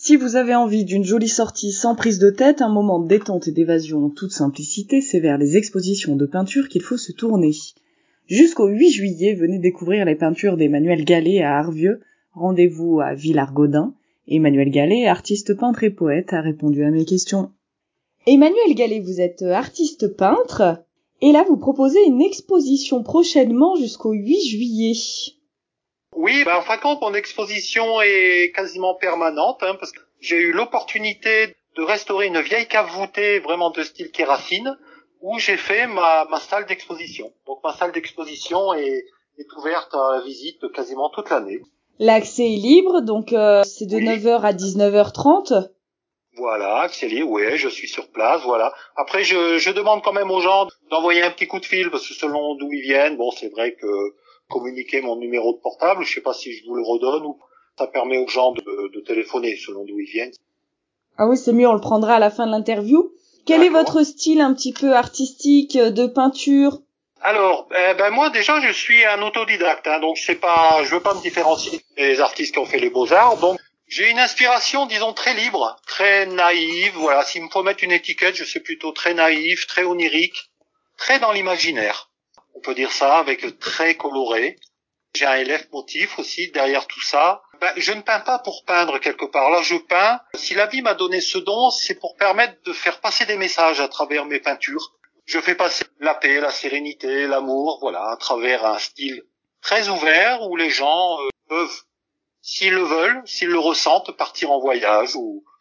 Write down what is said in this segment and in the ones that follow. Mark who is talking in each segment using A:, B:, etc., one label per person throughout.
A: Si vous avez envie d'une jolie sortie sans prise de tête, un moment de détente et d'évasion en toute simplicité, c'est vers les expositions de peinture qu'il faut se tourner. Jusqu'au 8 juillet, venez découvrir les peintures d'Emmanuel Gallet à Arvieux. Rendez-vous à Villars-Gaudin. Emmanuel Gallet, artiste peintre et poète, a répondu à mes questions. Emmanuel Gallet, vous êtes artiste peintre, et là vous proposez une exposition prochainement jusqu'au 8 juillet.
B: Oui, en fin de compte, mon exposition est quasiment permanente, parce que j'ai eu l'opportunité de restaurer une vieille cave voûtée vraiment de style Kérafine, où j'ai fait ma salle d'exposition. Donc ma salle d'exposition est ouverte à la visite quasiment toute l'année.
A: L'accès est libre, donc c'est de 9h à 19h30.
B: Voilà, accès libre, ouais, je suis sur place, voilà. Après, je demande quand même aux gens d'envoyer un petit coup de fil, parce que selon d'où ils viennent, bon, c'est vrai que communiquer mon numéro de portable, je sais pas si je vous le redonne ou ça permet aux gens de téléphoner selon d'où ils viennent.
A: Ah oui, c'est mieux, on le prendra à la fin de l'interview. Quel est votre style un petit peu artistique de peinture?
B: Alors, moi déjà je suis un autodidacte, donc je veux pas me différencier des artistes qui ont fait les beaux-arts, donc j'ai une inspiration, disons, très libre, très naïve, voilà, s'il me faut mettre une étiquette, je suis plutôt très naïf, très onirique, très dans l'imaginaire. On peut dire ça, avec très coloré. J'ai un leitmotiv aussi derrière tout ça. Je ne peins pas pour peindre quelque part. Là, je peins. Si la vie m'a donné ce don, c'est pour permettre de faire passer des messages à travers mes peintures. Je fais passer la paix, la sérénité, l'amour, voilà, à travers un style très ouvert où les gens peuvent, s'ils le veulent, s'ils le ressentent, partir en voyage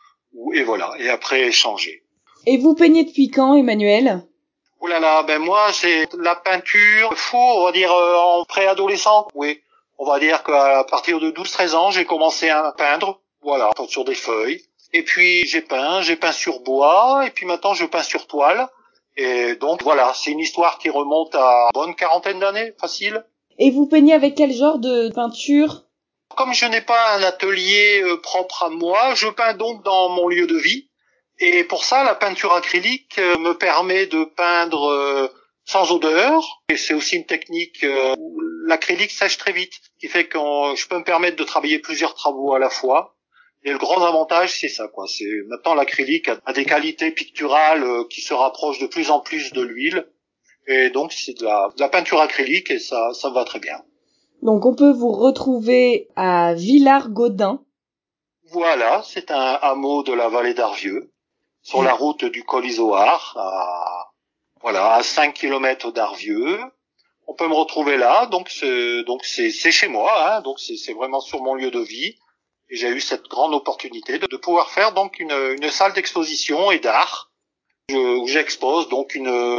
B: et voilà, et après échanger.
A: Et vous peignez depuis quand, Emmanuel?
B: Oh là là, moi c'est la peinture, on va dire en préadolescent, oui. On va dire qu'à partir de 12-13 ans, j'ai commencé à peindre, voilà, sur des feuilles. Et puis j'ai peint sur bois, et puis maintenant je peins sur toile. Et donc voilà, c'est une histoire qui remonte à une bonne quarantaine d'années, facile.
A: Et vous peignez avec quel genre de peinture?
B: Comme je n'ai pas un atelier propre à moi, je peins donc dans mon lieu de vie. Et pour ça, la peinture acrylique me permet de peindre sans odeur. Et c'est aussi une technique où l'acrylique sèche très vite, ce qui fait que je peux me permettre de travailler plusieurs travaux à la fois. Et le grand avantage, c'est ça, quoi. C'est maintenant l'acrylique a des qualités picturales qui se rapprochent de plus en plus de l'huile. Et donc c'est de la peinture acrylique et ça me va très bien.
A: Donc on peut vous retrouver à Villars-Gaudin.
B: Voilà, c'est un hameau de la vallée d'Arvieux, sur la route du col Izoard, à 5 kilomètres d'Arvieux. On peut me retrouver là, donc c'est chez moi, donc c'est vraiment sur mon lieu de vie. Et j'ai eu cette grande opportunité de pouvoir faire donc une salle d'exposition et d'art où j'expose donc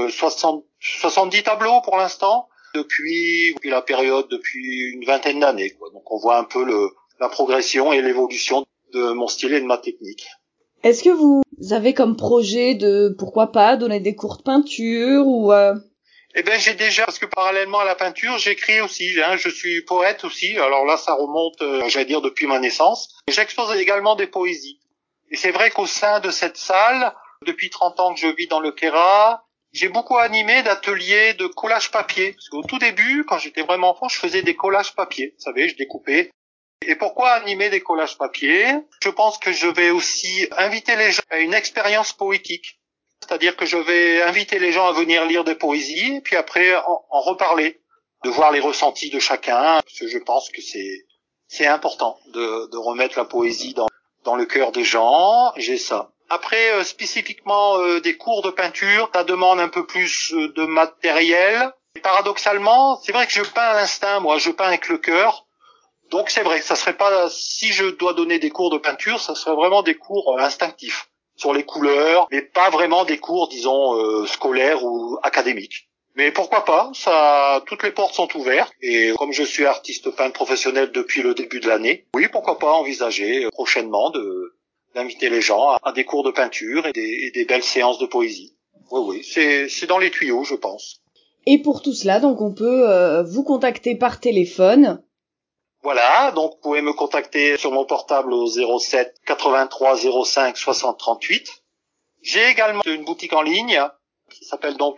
B: 70 tableaux pour l'instant depuis la période depuis une vingtaine d'années, quoi. Donc on voit un peu la progression et l'évolution de mon style et de ma technique.
A: Est-ce que vous avez comme projet de, pourquoi pas, donner des cours de peinture ou
B: j'ai déjà, parce que parallèlement à la peinture, j'écris aussi, je suis poète aussi, alors là ça remonte, j'allais dire, depuis ma naissance. J'expose également des poésies. Et c'est vrai qu'au sein de cette salle, depuis 30 ans que je vis dans le Queyras, j'ai beaucoup animé d'ateliers de collage papier. Parce qu'au tout début, quand j'étais vraiment enfant, je faisais des collages papier. Vous savez, je découpais. Et pourquoi animer des collages papier? Je pense que je vais aussi inviter les gens à une expérience poétique. C'est-à-dire que je vais inviter les gens à venir lire des poésies, et puis après en reparler, de voir les ressentis de chacun, parce que je pense que c'est important de remettre la poésie dans le cœur des gens. J'ai ça. Après, spécifiquement des cours de peinture, ça demande un peu plus de matériel. Et paradoxalement, c'est vrai que je peins à l'instinct, moi, je peins avec le cœur. Donc c'est vrai, ça serait pas, si je dois donner des cours de peinture, ça serait vraiment des cours instinctifs sur les couleurs, mais pas vraiment des cours, disons, scolaires ou académiques. Mais pourquoi pas, ça, toutes les portes sont ouvertes, et comme je suis artiste peintre professionnel depuis le début de l'année, oui, pourquoi pas envisager prochainement d'inviter les gens à des cours de peinture et des belles séances de poésie. Oui, c'est dans les tuyaux, je pense.
A: Et pour tout cela, donc on peut vous contacter par téléphone.
B: Voilà, donc vous pouvez me contacter sur mon portable au 07 83 05 60 38. J'ai également une boutique en ligne qui s'appelle donc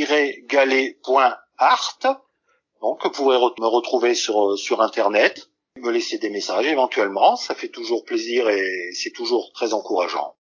B: manu-galet.art. Donc vous pourrez me retrouver sur internet. me laisser des messages éventuellement, ça fait toujours plaisir et c'est toujours très encourageant.